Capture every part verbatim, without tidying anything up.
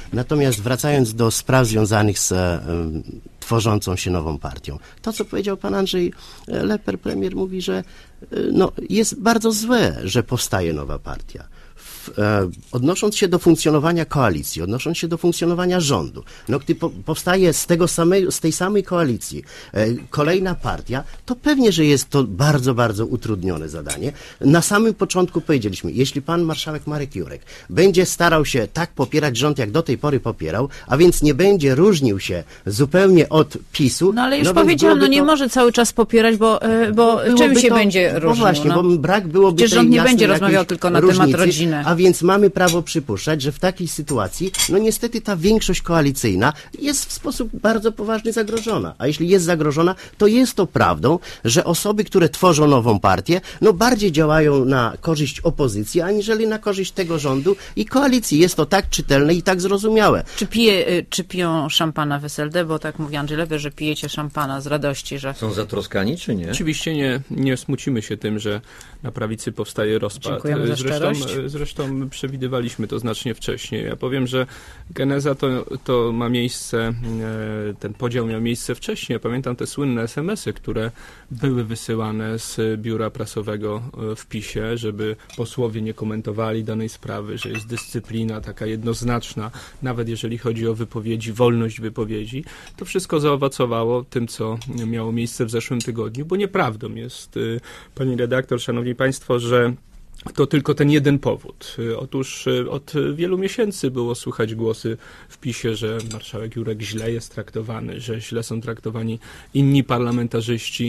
Natomiast wracając do spraw związanych z um, tworzącą się nową partią, to co powiedział pan Andrzej Leper, premier, mówi, że no, jest bardzo złe, że powstaje nowa partia. E, odnosząc się do funkcjonowania koalicji, odnosząc się do funkcjonowania rządu, no gdy po, powstaje z tego samego, z tej samej koalicji e, kolejna partia, to pewnie, że jest to bardzo, bardzo utrudnione zadanie. Na samym początku powiedzieliśmy, jeśli pan marszałek Marek Jurek będzie starał się tak popierać rząd, jak do tej pory popierał, a więc nie będzie różnił się zupełnie od PiSu. No ale już no powiedziałam, no nie to, może cały czas popierać, bo, bo czym się to, będzie różnił? No właśnie, no. bo brak byłoby Przecież tej rząd nie jasnej będzie rozmawiał tylko na różnicy, temat rodziny. A więc mamy prawo przypuszczać, że w takiej sytuacji, no niestety ta większość koalicyjna jest w sposób bardzo poważny zagrożona. A jeśli jest zagrożona, to jest to prawdą, że osoby, które tworzą nową partię, no bardziej działają na korzyść opozycji, aniżeli na korzyść tego rządu i koalicji. Jest to tak czytelne i tak zrozumiałe. Czy, pije, czy piją szampana w S L D? Bo tak mówi Andrzej Leper, że pijecie szampana z radości, że... Są zatroskani, czy nie? Oczywiście nie, nie smucimy się tym, że na prawicy powstaje rozpad. Dziękujemy za zresztą, szczerość. zresztą przewidywaliśmy to znacznie wcześniej. Ja powiem, że geneza to, to ma miejsce, ten podział miał miejsce wcześniej. Ja pamiętam te słynne es em esy, które były wysyłane z biura prasowego w PiSie, żeby posłowie nie komentowali danej sprawy, że jest dyscyplina taka jednoznaczna, nawet jeżeli chodzi o wypowiedzi, wolność wypowiedzi. To wszystko zaowocowało tym, co miało miejsce w zeszłym tygodniu, bo nieprawdą jest, pani redaktor, szanowni państwo, że to tylko ten jeden powód. Otóż od wielu miesięcy było słychać głosy w PiSie, że marszałek Jurek źle jest traktowany, że źle są traktowani inni parlamentarzyści.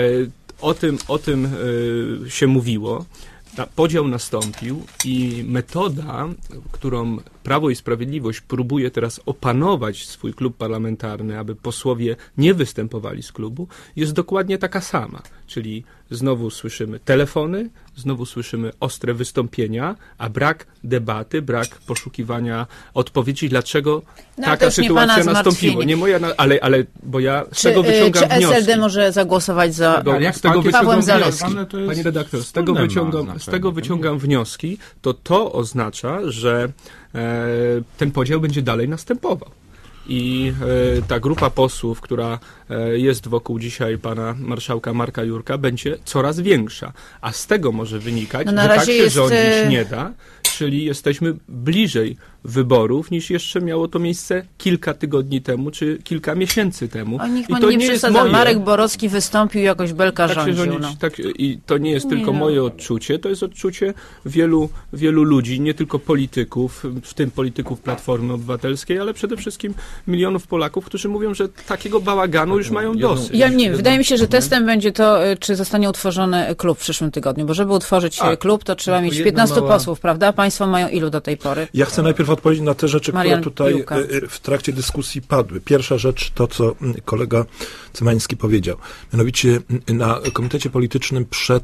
O tym, o tym się mówiło. Podział nastąpił i metoda, którą Prawo i Sprawiedliwość próbuje teraz opanować swój klub parlamentarny, aby posłowie nie występowali z klubu, jest dokładnie taka sama. Czyli znowu słyszymy telefony, znowu słyszymy ostre wystąpienia, a brak debaty, brak poszukiwania odpowiedzi, dlaczego no, taka sytuacja nie nastąpiła. Nie moja, ale, ale bo ja z czy, tego wyciągam czy wnioski. S L D może zagłosować za tego, jak z tego Pawłem Zalewskim? Pani redaktor, z tego wyciągam, z tego wyciągam wnioski, to to oznacza, że e, ten podział będzie dalej następował. I e, ta grupa posłów, która e, jest wokół dzisiaj pana marszałka Marka Jurka, będzie coraz większa. A z tego może wynikać, no że tak się jest... rządzić nie da, czyli jesteśmy bliżej wyborów, niż jeszcze miało to miejsce kilka tygodni temu, czy kilka miesięcy temu. O, niech I pan to nie, nie jest przesadza. moje. Marek Borowski wystąpił, jakoś belka tak rządził. Rządzić, no. tak, I to nie jest nie tylko no. moje odczucie, to jest odczucie wielu, wielu ludzi, nie tylko polityków, w tym polityków Platformy Obywatelskiej, ale przede wszystkim milionów Polaków, którzy mówią, że takiego bałaganu już mają dosyć. Ja nie, wydaje mi się, że testem będzie to, czy zostanie utworzony klub w przyszłym tygodniu, bo żeby utworzyć A, klub, to trzeba mieć piętnastu mała... posłów, prawda? Państwo mają ilu do tej pory? Ja chcę najpierw odpowiedzieć na te rzeczy, Marian które tutaj Piłka. w trakcie dyskusji padły. Pierwsza rzecz, to co kolega Cymański powiedział. Mianowicie na komitecie politycznym przed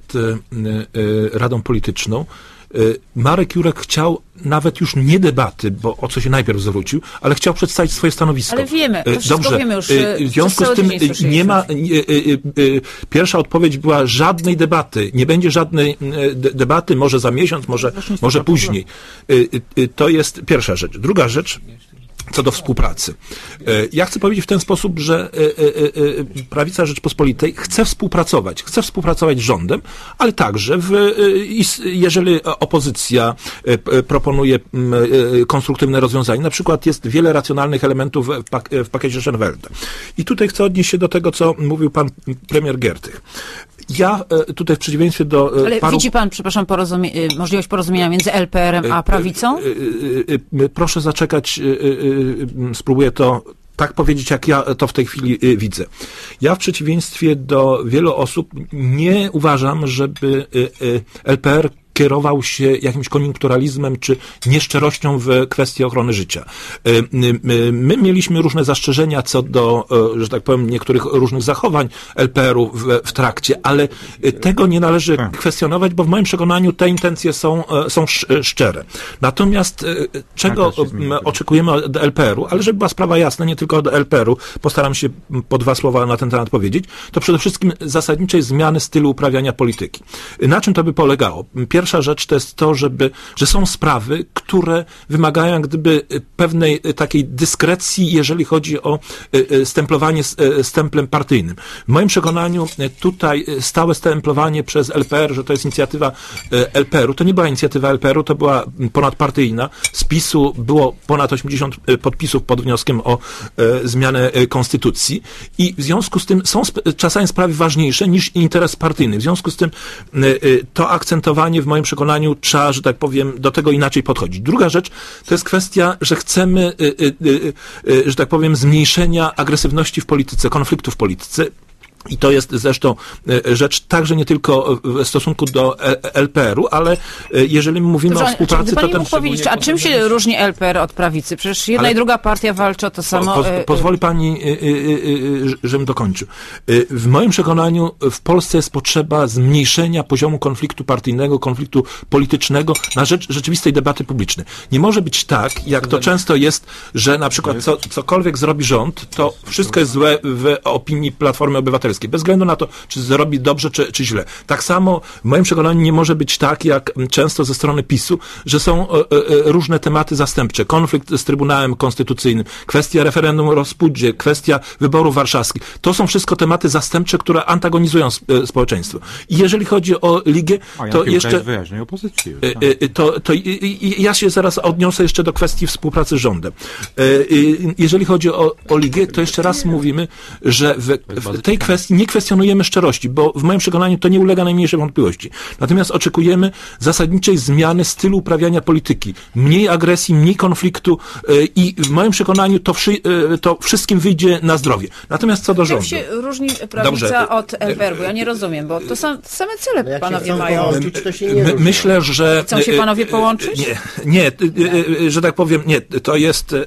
Radą Polityczną Marek Jurek chciał nawet już nie debaty, bo o co się najpierw zwrócił, ale chciał przedstawić swoje stanowisko. Ale wiemy, to wszystko Dobrze. wiemy już. W związku z tym nie ma, pierwsza odpowiedź była żadnej debaty, nie będzie żadnej debaty, może za miesiąc, może, może później. To jest pierwsza rzecz. Druga rzecz, co do współpracy. Ja chcę powiedzieć w ten sposób, że Prawica Rzeczpospolitej chce współpracować. Chce współpracować z rządem, ale także, w, jeżeli opozycja proponuje konstruktywne rozwiązanie, na przykład jest wiele racjonalnych elementów w, pak w pakiecie Schönwelda. I tutaj chcę odnieść się do tego, co mówił pan premier Giertych. Ja tutaj w przeciwieństwie do Ale paru... widzi pan, przepraszam, porozumie... możliwość porozumienia między L P R em a prawicą? Proszę zaczekać, spróbuję to tak powiedzieć, jak ja to w tej chwili widzę. Ja w przeciwieństwie do wielu osób nie uważam, żeby L P R kierował się jakimś koniunkturalizmem czy nieszczerością w kwestii ochrony życia. My mieliśmy różne zastrzeżenia co do, że tak powiem, niektórych różnych zachowań L P R u w, w trakcie, ale tego nie należy kwestionować, bo w moim przekonaniu te intencje są, są szczere. Natomiast czego oczekujemy od L P R u, ale żeby była sprawa jasna, nie tylko od L P R u, postaram się po dwa słowa na ten temat powiedzieć, to przede wszystkim zasadniczej zmiany stylu uprawiania polityki. Na czym to by polegało? Pierwsze Pierwsza rzecz to jest to, żeby, że są sprawy, które wymagają jak gdyby pewnej takiej dyskrecji, jeżeli chodzi o stemplowanie stemplem partyjnym. W moim przekonaniu tutaj stałe stemplowanie przez L P R, że to jest inicjatywa L P R u, to nie była inicjatywa L P R u, to była ponadpartyjna. Z PiSu było ponad osiemdziesiąt podpisów pod wnioskiem o e, zmianę konstytucji i w związku z tym są sp- czasami sprawy ważniejsze niż interes partyjny. W związku z tym e, e, to akcentowanie w moim przekonaniu trzeba, że tak powiem, do tego inaczej podchodzić. Druga rzecz to jest kwestia, że chcemy, e, e, e, że tak powiem, zmniejszenia agresywności w polityce, konfliktu w polityce. I to jest zresztą rzecz także nie tylko w stosunku do L P R u, ale jeżeli mówimy Dobrze, o współpracy, czy to pani ten... mógł powiedzieć, a czym się różni L P R od prawicy? Przecież jedna Ale... i druga partia walczy o to samo. Po, po, pozwoli pani, żebym dokończył. W moim przekonaniu w Polsce jest potrzeba zmniejszenia poziomu konfliktu partyjnego, konfliktu politycznego na rzecz rzeczywistej debaty publicznej. Nie może być tak, jak to często jest, że na przykład co, cokolwiek zrobi rząd, to wszystko jest złe w opinii Platformy Obywatelskiej. Bez względu na to, czy zrobi dobrze, czy, czy źle. Tak samo w moim przekonaniu nie może być tak, jak często ze strony PiSu, że są e, e, różne tematy zastępcze. Konflikt z Trybunałem Konstytucyjnym, kwestia referendum o rozpudzie, kwestia wyborów warszawskich. To są wszystko tematy zastępcze, które antagonizują e, społeczeństwo. I jeżeli chodzi o Ligę, to jeszcze... wyraźnej opozycji. Już, tak. e, to, to i, i, ja się zaraz odniosę jeszcze do kwestii współpracy z rządem. E, jeżeli chodzi o, o Ligę, to jeszcze raz mówimy, że w, w tej kwestii nie kwestionujemy szczerości, bo w moim przekonaniu to nie ulega najmniejszej wątpliwości. Natomiast oczekujemy zasadniczej zmiany stylu uprawiania polityki. Mniej agresji, mniej konfliktu yy, i w moim przekonaniu to, wszy, yy, to wszystkim wyjdzie na zdrowie. Natomiast co do rządu... Czym się różni prawica Dobrze. od L P R u? Ja nie rozumiem, bo to są same cele No jak panowie się mają. połączyć, to się nie My, różni. myślę, że... Chcą się panowie połączyć? Nie, nie, że tak powiem, nie, to jest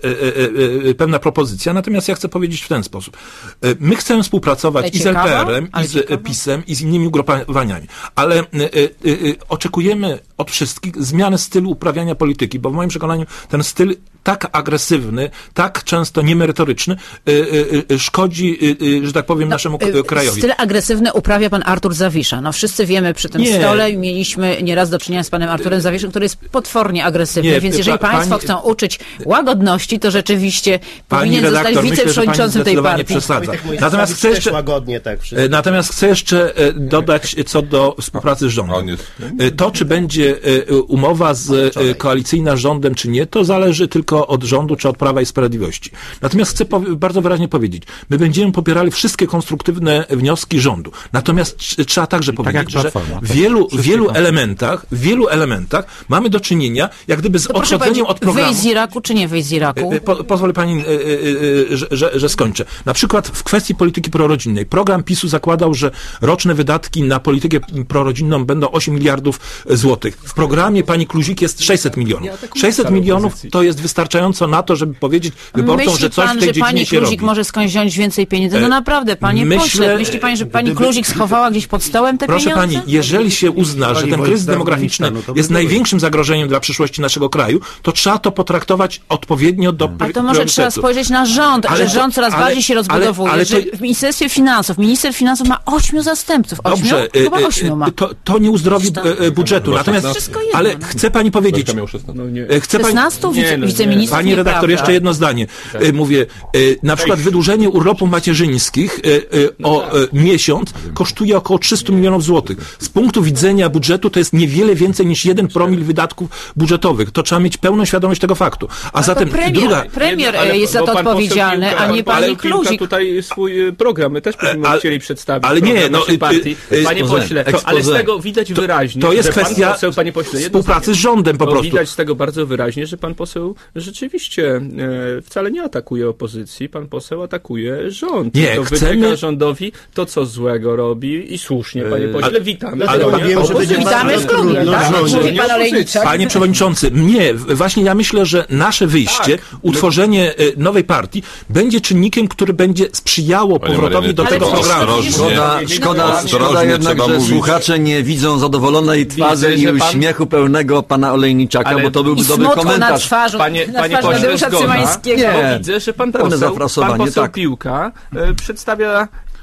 pewna propozycja, natomiast ja chcę powiedzieć w ten sposób. My chcemy współpracować Ale i z ciekawa, L P R em, i z ciekawa. PiS-em, i z innymi ugrupowaniami. Ale y, y, y, oczekujemy od wszystkich zmiany stylu uprawiania polityki, bo w moim przekonaniu ten styl tak agresywny, tak często niemerytoryczny y, y, y, szkodzi, y, y, że tak powiem, No, naszemu y, krajowi. Styl agresywny uprawia pan Artur Zawisza. No wszyscy wiemy przy tym Nie. stole, mieliśmy nieraz do czynienia z panem Arturem Zawiszem, który jest potwornie agresywny, Nie, więc pa- jeżeli państwo pani- chcą uczyć łagodności, to rzeczywiście Pani powinien redaktor, zostać myślę, że pani wiceprzewodniczącym tej zdecydowanie partii. przesadza. Wojtek Mój Natomiast Sławik chcę też jeszcze... łagodnie tak wszystko. E, Natomiast chcę jeszcze e, dodać co do współpracy z rządem. On jest- E, To, czy będzie e, umowa z, e, koalicyjna z rządem, czy nie, to zależy tylko od rządu, czy od Prawa i Sprawiedliwości. Natomiast chcę powie- bardzo wyraźnie powiedzieć, my będziemy popierali wszystkie konstruktywne wnioski rządu. Natomiast trz- trzeba także jak powiedzieć, że Platforma. w wielu, w Wszystkie wielu konstruktywne. elementach, w wielu elementach mamy do czynienia, jak gdyby z To proszę odchodzeniem powiedzieć, od programu. wyjść z Iraku, czy nie wyjść z Iraku? Po, pozwoli pani, y, y, y, że, że, że skończę. Na przykład w kwestii polityki prorodzinnej. Program PiSu zakładał, że roczne wydatki na politykę prorodzinną będą osiem miliardów złotych. W programie pani Kluzik jest sześćset milionów. sześćset milionów to jest wystarczająco na to, żeby powiedzieć wyborcom, Myśli że coś pan, w tej że dziedzinie pani się Kluzik robi. może skądś wziąć więcej pieniędzy? No E, naprawdę, panie myślę, pośle. Myśli pani, że pani gdyby- Kluzik schowała gdzieś pod stołem te Proszę pieniądze? pani, jeżeli się uzna, że ten kryzys demograficzny jest największym zagrożeniem dla przyszłości naszego kraju, to trzeba to potraktować odpowiednio do Ale to może trzeba priorytetów. spojrzeć na rząd, Ale że to- rząd coraz ale- bardziej się ale- rozbudowuje, ale to- że w Ministerstwie Finansów, minister finansów ma ośmiu zastępców. Ośmiu? Dobrze, Chyba e, e, ośmiu ma. to, to nie uzdrowi e, e, budżetu. Natomiast, Wszystko jedno, ale no. chcę pani powiedzieć, Wojtka miał szesnaście. No nie. e, chcę pani, szesnastu Nie, wice, no nie. wiceministrów? pani redaktor, nieprawda. jeszcze jedno zdanie. E, Mówię, e, na przykład wydłużenie urlopów macierzyńskich e, e, o e, miesiąc kosztuje około trzysta milionów złotych. Z punktu widzenia budżetu to jest niewiele więcej niż jeden promil wydatków budżetowych. To trzeba mieć pełną świadomość tego faktu. A To zatem premier, druga... premier Nie, no, ale- jest za bo to pan poseł odpowiedzialny, Piłka- a nie pan pani poseł Piłka Kluzik. tutaj swój y, program, my też byśmy ale- chcieli przedstawić ale nie, program no, naszej y, partii. y, y, Panie expose, pośle, to, expose. ale z tego widać wyraźnie, To jest że pan kwestia poseł, panie pośle, jedno współpracy zdanie. z rządem po To prostu. widać z tego bardzo wyraźnie, że pan poseł rzeczywiście e, wcale nie atakuje opozycji, pan poseł atakuje rząd. Nie, to chcemy- wytyka rządowi to, co złego robi i słusznie, panie pośle, witamy. Dlatego Ale- wiem, że będzie Witamy bardzo w klubie, trudno tak? rządzić. Mówi pan Olejniczak. Panie przewodniczący, nie, w- właśnie ja myślę, że nasze wyjście, utworzenie e, nowej partii będzie czynnikiem, który będzie sprzyjało Panie powrotowi Marianie, do ale tego przecież- programu. przecież- Szkoda, Nie, szkoda, ostrożnie szkoda jednak, trzeba że mówić. słuchacze nie widzą zadowolonej twarzy Widzę, i że pan- uśmiechu pełnego pana Olejniczaka, Ale- bo to byłby I dobry smutku na komentarz. twarzy, Panie, na panie twarzy pośle, Tadeusza zgoda. Cymańskiego. Nie. Bo widzę, że pan Pełne poseł, pan zafrasowanie, poseł tak. Piłka e, przedstawia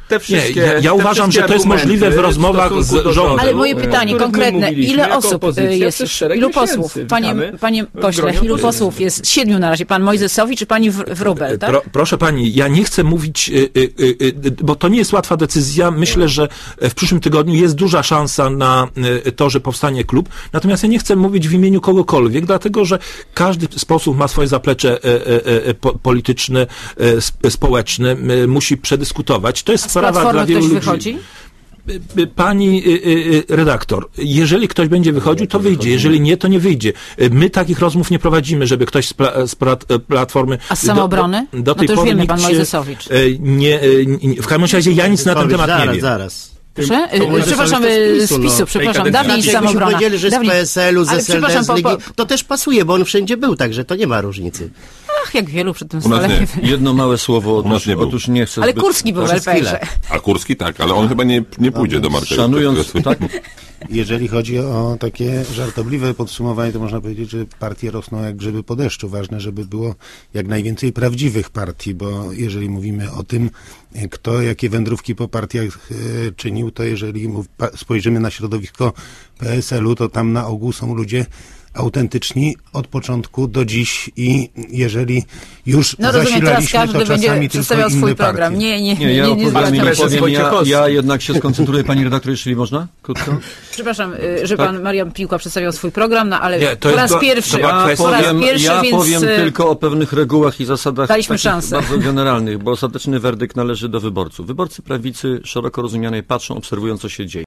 te wszystkie, Nie, ja, ja te uważam, że to jest argumenty możliwe w rozmowach w stosunku z do rządem. Ale moje o pytanie których my konkretne, mówiliśmy ile jako osób opozycja jest, przez szereg ilu miesięcy. posłów, panie, Witamy panie w pośle, gronie ilu opozycji. posłów jest? Siedmiu na razie, pan Mojzesowicz czy pani Wr- Wróbel, tak? Pro, proszę pani, ja nie chcę mówić, y, y, y, y, bo to nie jest łatwa decyzja. Myślę, że w przyszłym tygodniu jest duża szansa na y, to, że powstanie klub. Natomiast ja nie chcę mówić w imieniu kogokolwiek, dlatego że każdy z posłów ma swoje zaplecze y, y, y, po, polityczne, y, sp- społeczne, y, musi przedyskutować. To jest Z sprawa dla Platformy wielu ktoś ludzi. wychodzi? Y, y, Pani y, y, redaktor, jeżeli ktoś będzie wychodził, to wyjdzie. Jeżeli nie, to nie wyjdzie. Y, My takich rozmów nie prowadzimy, żeby ktoś z, pla, z plat, Platformy... A z samoobrony? Do, do No tej to już pory wiemy, nikt pan się, Mojzesowicz. y, Nie, y, nie, w każdym razie ja nic na ten temat nie zaraz, wiem. zaraz. Proszę? To może Przepraszam, sobie to z z PiSu, no. PiSu, przepraszam, Tej dawniej Znaczy, z jakbyśmy samobrona. powiedzieli, że z Dawniej- P S L-u, z Ale S L D, przepraszam, z po- Legii, po- to też pasuje, bo on wszędzie był, także to nie ma różnicy. Ach, jak wielu przy tym U nas stole. nie. Jedno małe słowo, U nas otóż, nie był. otóż nie chcę Ale zbyt... Kurski był w Przez el pe chwilę. erze. A Kurski tak, ale on chyba nie, nie pójdzie do Marka. Szanując, tak? Jeżeli chodzi o takie żartobliwe podsumowanie, to można powiedzieć, że partie rosną jak grzyby po deszczu. Ważne, żeby było jak najwięcej prawdziwych partii, bo jeżeli mówimy o tym, kto jakie wędrówki po partiach e, czynił, to jeżeli mów, pa, spojrzymy na środowisko P S L-u, to tam na ogół są ludzie autentyczni od początku do dziś i jeżeli już No rozumiem, teraz zasilaliśmy, każdy to czasami będzie tylko przedstawiał inne swój partie. program. Nie, nie, Nie, nie, ja nie, nie, opowiem, nie, nie nie, prezes opowiem. Ja, Wojciechowski. ja jednak się skoncentruję, pani redaktor, jeśli można, krótko. Przepraszam, y, że Tak? pan Marian Piłka przedstawiał swój program, no ale Nie, to po jest raz go- pierwszy, to była Ja kwestia- po raz powiem, pierwszy, ja więc powiem y, tylko o pewnych regułach i zasadach Daliśmy takich szansę. bardzo generalnych, bo ostateczny werdykt należy do wyborców. Wyborcy prawicy szeroko rozumianej patrzą, obserwują, co się dzieje.